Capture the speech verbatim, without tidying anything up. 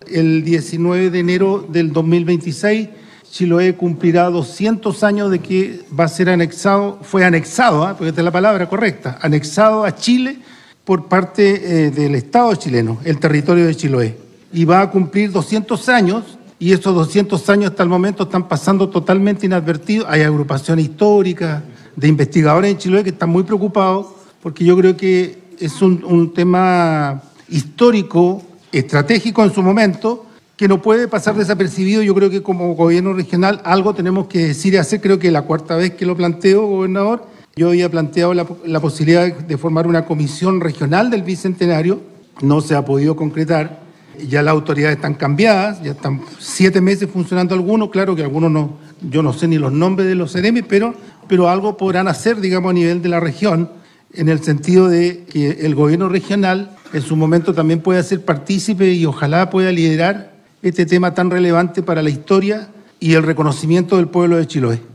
El diecinueve de enero del dos mil veintiséis, Chiloé cumplirá doscientos años de que va a ser anexado, fue anexado, ¿eh? porque esta es la palabra correcta, anexado a Chile por parte eh, del Estado chileno, el territorio de Chiloé. Y va a cumplir doscientos años, y esos doscientos años hasta el momento están pasando totalmente inadvertidos. Hay agrupaciones históricas de investigadores en Chiloé que están muy preocupados, porque yo creo que es un, un tema histórico, estratégico en su momento, que no puede pasar desapercibido. Yo creo que como gobierno regional algo tenemos que decir y hacer. Creo que la cuarta vez que lo planteo, gobernador, yo había planteado la, la posibilidad de formar una comisión regional del Bicentenario, no se ha podido concretar, ya las autoridades están cambiadas, ya están siete meses funcionando algunos, claro que algunos no, yo no sé ni los nombres de los C E R E M, pero, pero algo podrán hacer, digamos, a nivel de la región, en el sentido de que el gobierno regional en su momento también pueda ser partícipe y ojalá pueda liderar este tema tan relevante para la historia y el reconocimiento del pueblo de Chiloé.